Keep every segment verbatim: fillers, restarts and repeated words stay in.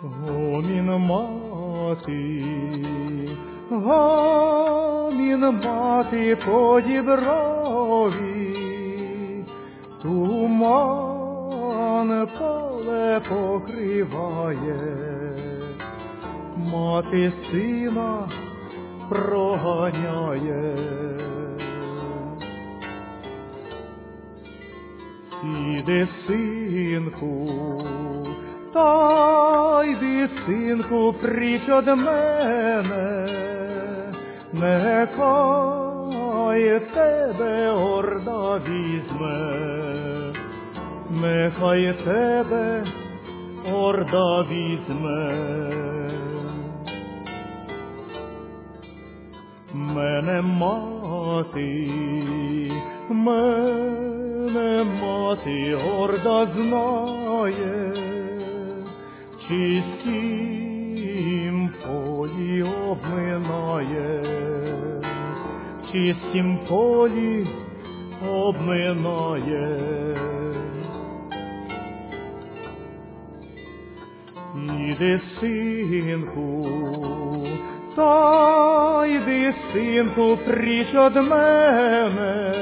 Гомін мати, гомін мати по діброві, туман поле покриває, мати сина проганяє. Іди, синку, та йди, синку, пріч од мене, нехай тебе орда візьме, нехай тебе орда візьме. Мене мати, мене мати орда знає, чистім полі обминає, чистім полі обминає. Іди, синку, та йди, синку, пріч од мене,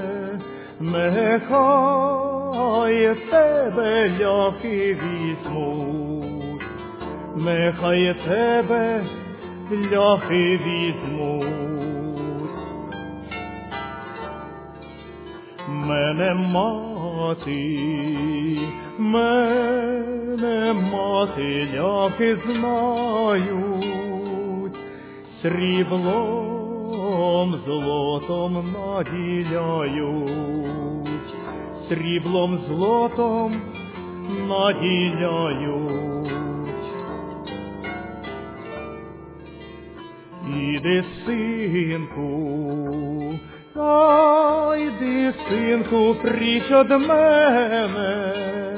нехай тебе ляхи візьмуть, нехай тебе ляхи візьмуть. Мене мати, мене мати ляхи знають, сріблом, злотом наділяють, сріблом, злотом наділяють. Іди, синку, та йди, синку, пріч од мене,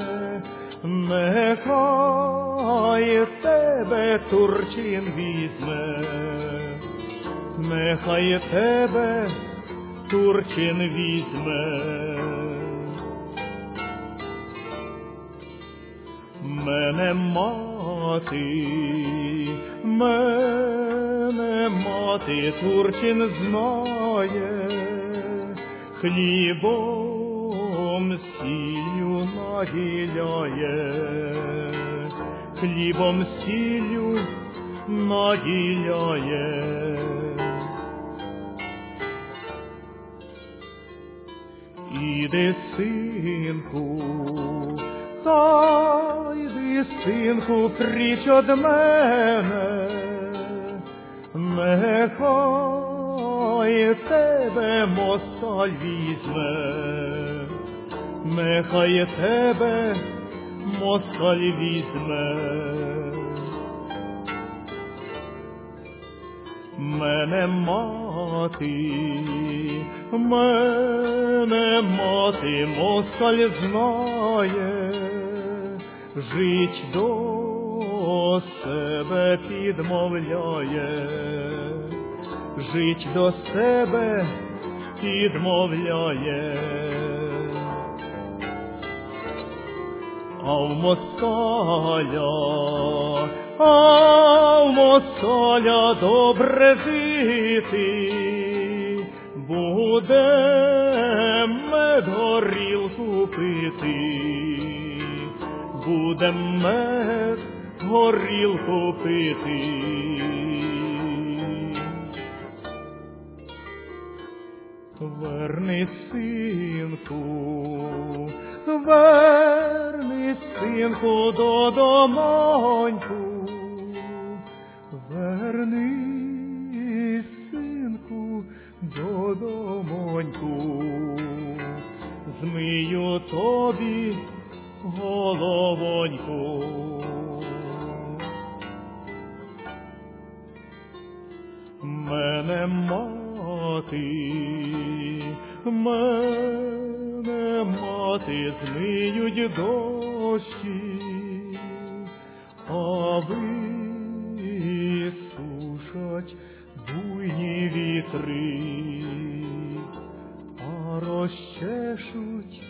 нехай тебе Турчин візьме, нехай тебе Турчин візьме. Мене мати, мене мати Турчин знає, хлібом сіллю наділяє, хлібом сіллю наділяє. Іди, синку, та йди, синку, пріч од мене, нехай тебе москаль візьме, нехай тебе москаль візьме. Мене мати, мене мати москаль знає, жить до себе підмовляє, жить до себе підмовляє. А в москаля, а в москаля добре жити, буде мед горілку пити, буде мед горілку пити. Верни, синку, верни, синку, додомоньку, верни, синку, додомоньку, змию тобі головоньку. Мене мати, мене мати змиють дощі, а висушать буйні вітри, а розчешуть